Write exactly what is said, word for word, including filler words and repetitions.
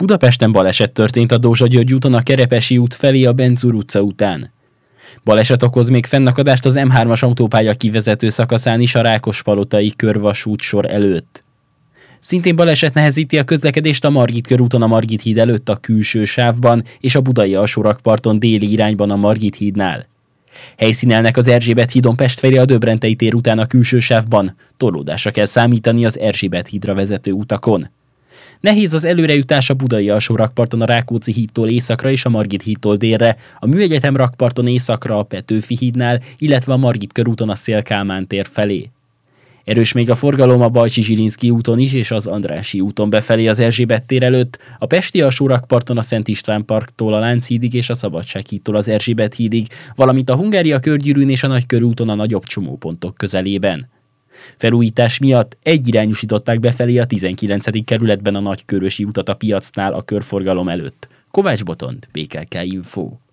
Budapesten baleset történt a Dózsa-György úton a Kerepesi út felé a Benzúr utca után. Baleset okoz még fennakadást az M hármas autópálya kivezető szakaszán is a Rákospalotai körvasút sor előtt. Szintén baleset nehezíti a közlekedést a Margit körúton a Margit híd előtt a külső sávban és a budai alsórakparton déli irányban a Margit hídnál. Helyszínelnek az Erzsébet hídon Pest felé a Döbrentei tér után a külső sávban, torlódásra kell számítani az Erzsébet hídra vezető utakon. Nehéz az előrejutás a budai alsórakparton a Rákóczi hídtól északra és a Margit hídtól délre, a Műegyetem rakparton északra a Petőfi hídnál, illetve a Margit körúton a Széll-Kálmán tér felé. Erős még a forgalom a Bajcsy-Zsilinszky úton is és az Andrássy úton befelé az Erzsébet tér előtt, a pesti alsórakparton a Szent István parktól a Lánchídig és a Szabadság hídtól az Erzsébet hídig, valamint a Hungária körgyűrűn és a Nagykörúton a nagyobb csomópontok közelében. Felújítás miatt egyirányúsították befelé a tizenkilencedik kerületben a Nagykörösi utat a piacnál a körforgalom előtt. Kovács Botond, bé ká ká Info.